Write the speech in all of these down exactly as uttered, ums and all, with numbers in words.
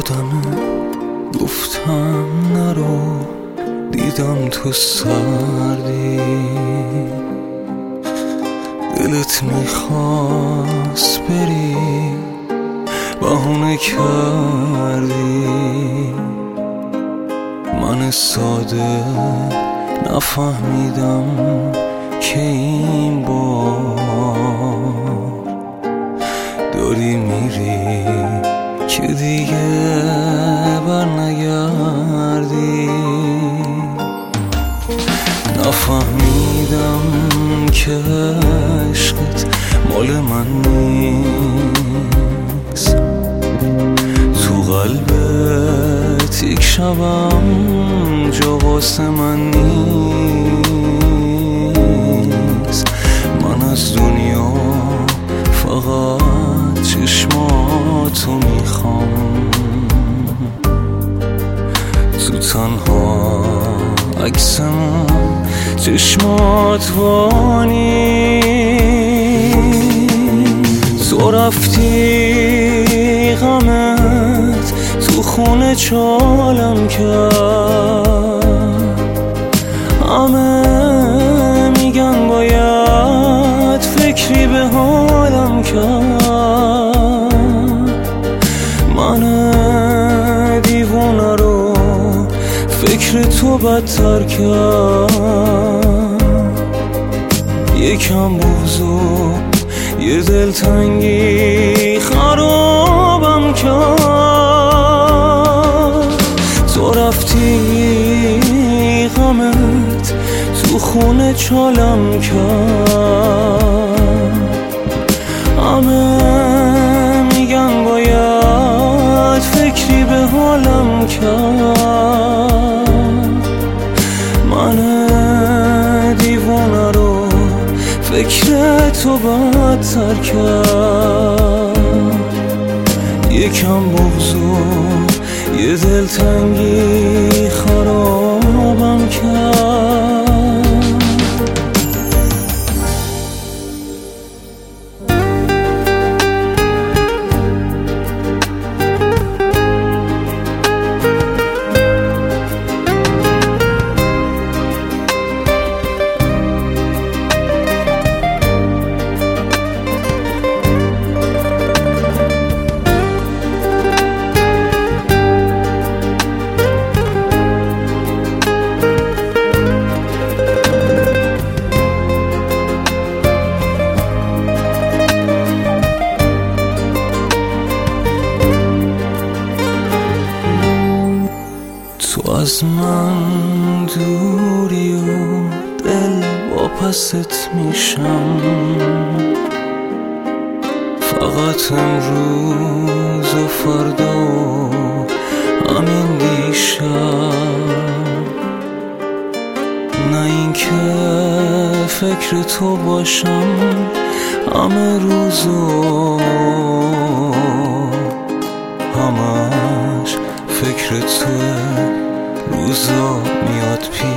یادمه گفتم نرو، دیدم تو سردی، دلت میخواست بری بهونه کردی. من ساده نفهمیدم که این بار داری میری که دیگه بر نگردی. نفهمیدم که عشقت مال من نیست، تو قلبت یک شبم جا واسه من نیست. من از دنیا فقط چشماتو میخوام، تو تنها عکسم چشمات وانی. تو رفتی غمت تو خونه چالم کرد، همه میگن باید فکری به حالم کرد. من دیوونه رو فکر تو بدتر کرد، یکم بغض و یه دلتنگی خرابم کرد. تو رفتی غمت تو خونه چالم کرد، همه میگن باید فکری به حالم کرد. من دیوانه رو فکر تو بدتر کرد، یکم بغض و یه دلتنگی خرابم کرد. تو از من دوری و دل واپست میشم، فقط امروز و فردا و همین دیشب. نه این که فکر تو باشم همه روز و همش فکر توه، روزا میاد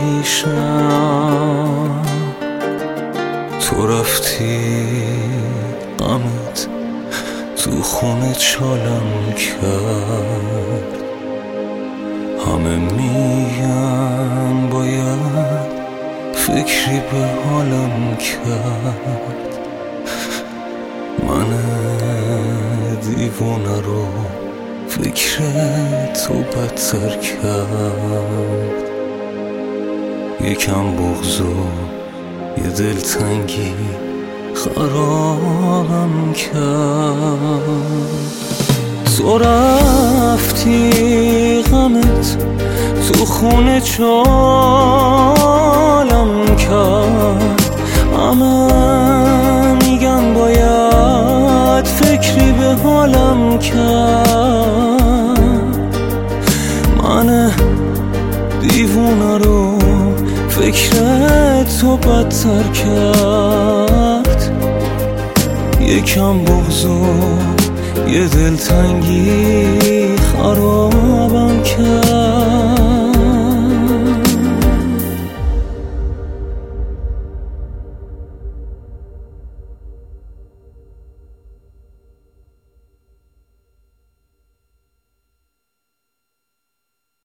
پیشم. تو رفتی غمت تو خونه چالم کرد، همه میگن باید فکری به حالم کرد. من دیوانه رو فکر تو بدتر کرد، یکم بغض و یه دلتنگی خرابم کرد. تو رفتی غمت تو خونه چالم کرد، همه میگن باید فکری به حالم کرد. من دیوونه رو فکر تو بدتر کرد، یکم بغض و یه دلتنگی خراب